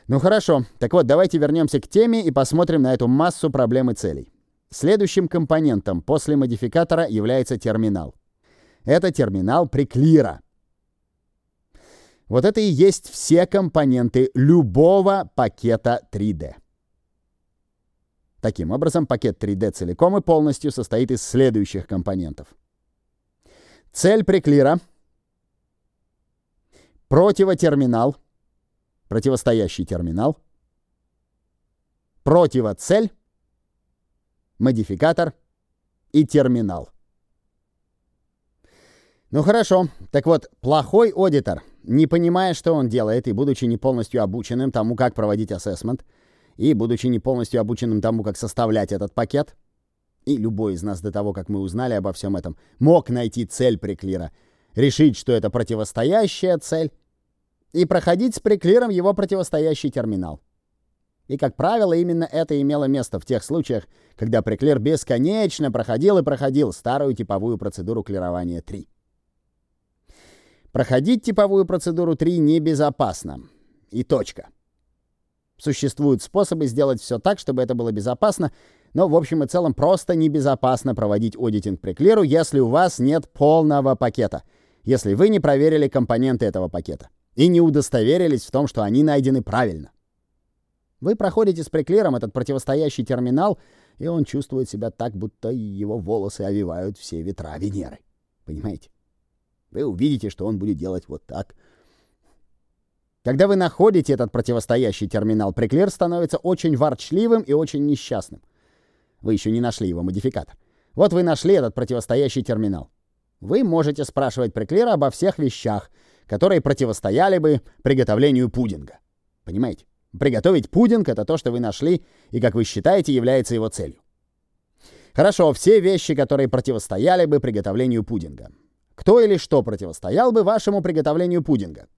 Ну хорошо, так вот, давайте вернемся к теме и посмотрим на эту массу проблем и целей. Следующим компонентом после модификатора является терминал. Это терминал преклира. Вот это и есть все компоненты любого пакета 3D. Таким образом, пакет 3D целиком и полностью состоит из следующих компонентов. Цель преклира, противотерминал, противостоящий терминал, противоцель, модификатор и терминал. Ну хорошо, так вот, плохой аудитор, не понимая, что он делает, и будучи не полностью обученным тому, как проводить ассессмент, и будучи не полностью обученным тому, как составлять этот пакет, и любой из нас до того, как мы узнали обо всем этом, мог найти цель преклира, решить, что это противостоящая цель, и проходить с преклиром его противостоящий терминал. И, как правило, именно это имело место в тех случаях, когда преклир бесконечно проходил и проходил старую типовую процедуру клирования 3. Проходить типовую процедуру 3 небезопасно. И точка. Существуют способы сделать все так, чтобы это было безопасно, но в общем и целом просто небезопасно проводить аудитинг преклиру, если у вас нет полного пакета, если вы не проверили компоненты этого пакета и не удостоверились в том, что они найдены правильно. Вы проходите с преклиром этот противостоящий терминал, и он чувствует себя так, будто его волосы овивают все ветра Венеры. Понимаете? Вы увидите, что он будет делать вот так. Когда вы находите этот противостоящий терминал, преклир становится очень ворчливым и очень несчастным. Вы еще не нашли его модификатор. Вот вы нашли этот противостоящий терминал. Вы можете спрашивать преклира обо всех вещах, которые противостояли бы приготовлению пудинга. Понимаете? Приготовить пудинг — это то, что вы нашли и, как вы считаете, является его целью. Хорошо, все вещи, которые противостояли бы приготовлению пудинга. Кто или что противостоял бы вашему приготовлению пудинга?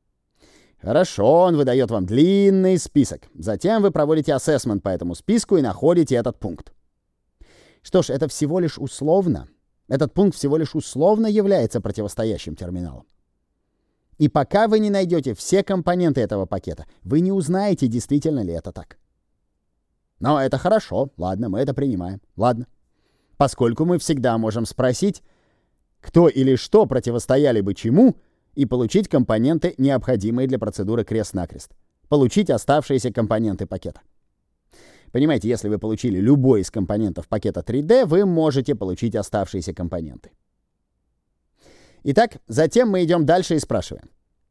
Хорошо, он выдает вам длинный список. Затем вы проводите ассессмент по этому списку и находите этот пункт. Что ж, это всего лишь условно. Этот пункт всего лишь условно является противостоящим терминалом. И пока вы не найдете все компоненты этого пакета, вы не узнаете, действительно ли это так. Но это хорошо. Ладно, мы это принимаем. Ладно. Поскольку мы всегда можем спросить, кто или что противостояли бы чему, и получить компоненты, необходимые для процедуры крест-накрест. Получить оставшиеся компоненты пакета. Понимаете, если вы получили любой из компонентов пакета 3D, вы можете получить оставшиеся компоненты. Итак, затем мы идем дальше и спрашиваем.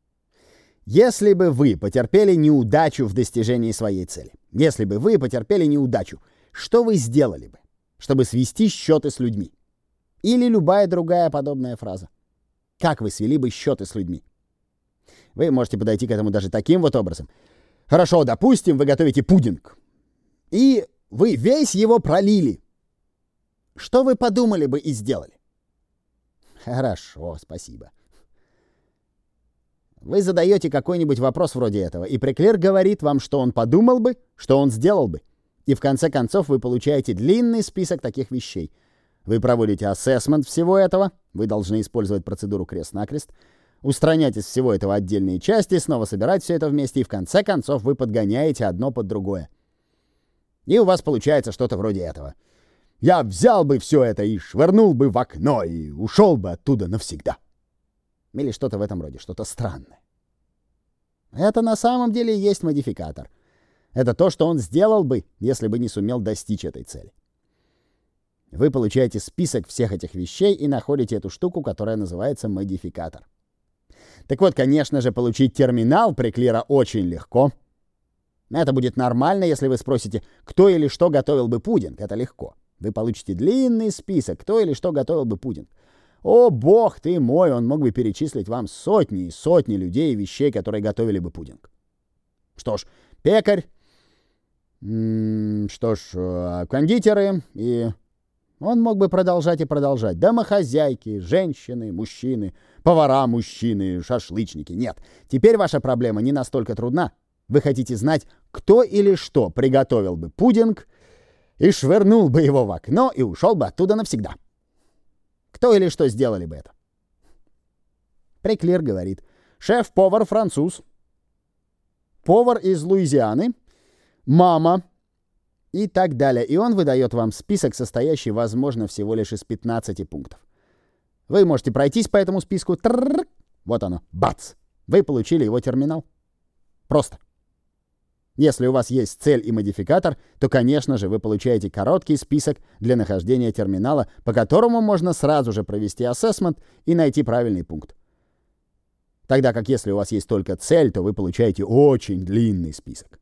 Если бы вы потерпели неудачу в достижении своей цели, если бы вы потерпели неудачу, что вы сделали бы, чтобы свести счеты с людьми? Или любая другая подобная фраза. Как вы свели бы счеты с людьми? Вы можете подойти к этому даже таким вот образом. Хорошо, допустим, вы готовите пудинг. И вы весь его пролили. Что вы подумали бы и сделали? Хорошо, спасибо. Вы задаете какой-нибудь вопрос вроде этого, и преклир говорит вам, что он подумал бы, что он сделал бы. И в конце концов вы получаете длинный список таких вещей. Вы проводите ассессмент всего этого, вы должны использовать процедуру крест-накрест, устранять из всего этого отдельные части, снова собирать все это вместе, и в конце концов вы подгоняете одно под другое. И у вас получается что-то вроде этого. Я взял бы все это и швырнул бы в окно, и ушел бы оттуда навсегда. Или что-то в этом роде, что-то странное. Это на самом деле и есть модификатор. Это то, что он сделал бы, если бы не сумел достичь этой цели. Вы получаете список всех этих вещей и находите эту штуку, которая называется модификатор. Так вот, конечно же, получить терминал преклира очень легко. Это будет нормально, если вы спросите, кто или что готовил бы пудинг. Это легко. Вы получите длинный список, кто или что готовил бы пудинг. О, бог ты мой, он мог бы перечислить вам сотни и сотни людей и вещей, которые готовили бы пудинг. Что ж, пекарь, кондитеры и... Он мог бы продолжать и продолжать. Домохозяйки, женщины, мужчины, повара, мужчины, шашлычники. Нет, теперь ваша проблема не настолько трудна. Вы хотите знать, кто или что приготовил бы пудинг и швырнул бы его в окно и ушел бы оттуда навсегда. Кто или что сделали бы это? Преклир говорит: шеф-повар француз. повар из Луизианы, мама и так далее. И он выдает вам список, состоящий, возможно, всего лишь из 15 пунктов. Вы можете пройтись по этому списку. Вот оно. Бац! Вы получили его терминал. Просто. Если у вас есть цель и модификатор, то, конечно же, вы получаете короткий список для нахождения терминала, по которому можно сразу же провести ассессмент и найти правильный пункт. Тогда как если у вас есть только цель, то вы получаете очень длинный список.